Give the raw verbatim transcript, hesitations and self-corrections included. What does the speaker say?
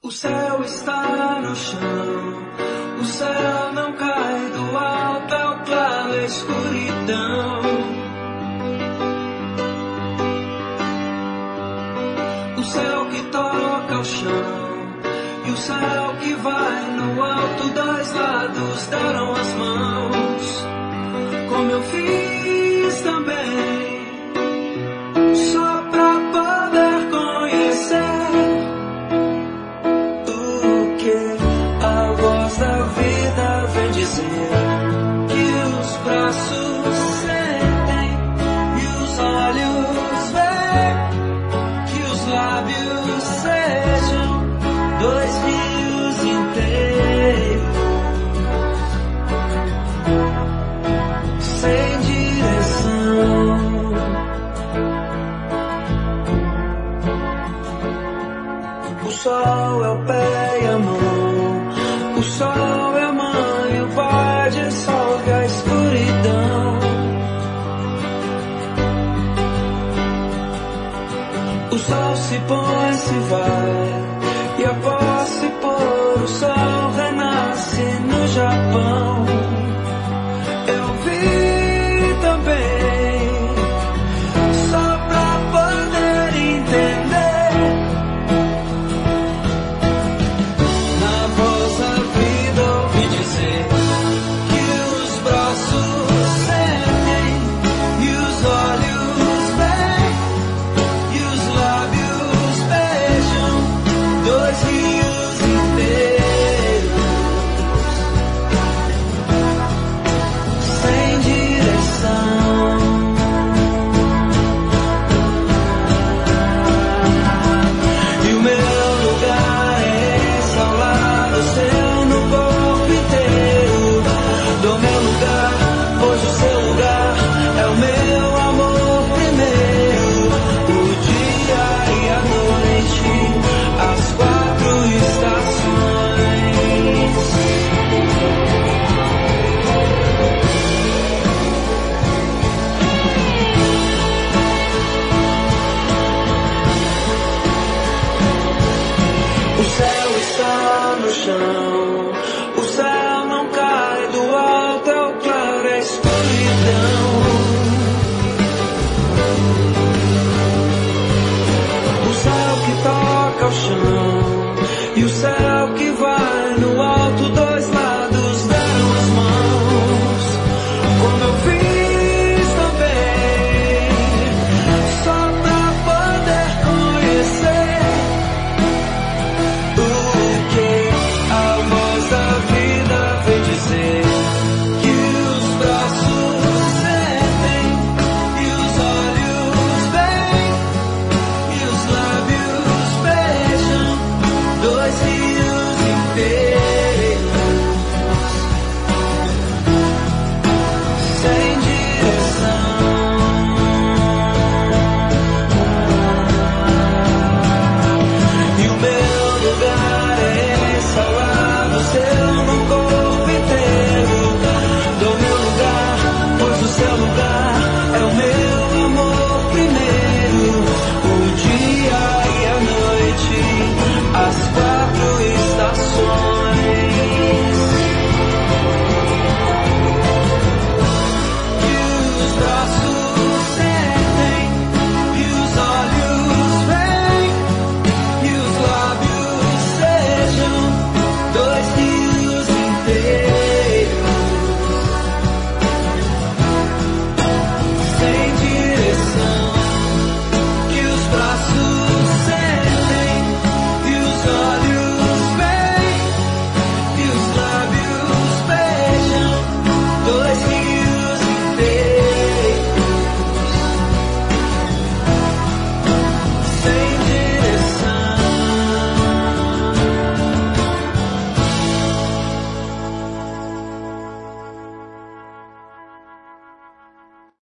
O céu está no chão, o céu não cai do alto, é o claro, a escuridão. O céu que toca o chão e o céu que vai no alto, dois lados deram as mãos, como eu fiz também, só pra poder conhecer o que a voz da vida vem dizer, que os braços sentem e os olhos veem, que os lábios sejam dois rios inteiros, sem direção. O sol é o pé e a mão, o sol é a mãe, o pai dissolve a escuridão. O sol se põe, se vai, e após se pôr, o sol renasce no Japão. Eu vi também, só pra poder entender, na voz da vida ouvi dizer que os braços sentem e os olhos veem e os lábios beijam dois rios inteiros, sem direção. E o meu lugar é esse, ao lado seu, no corpo inteiro. Do meu lugar, pois o seu lugar é o meu amor primeiro. O dia e a noite, as quatro estações. O céu está no chão,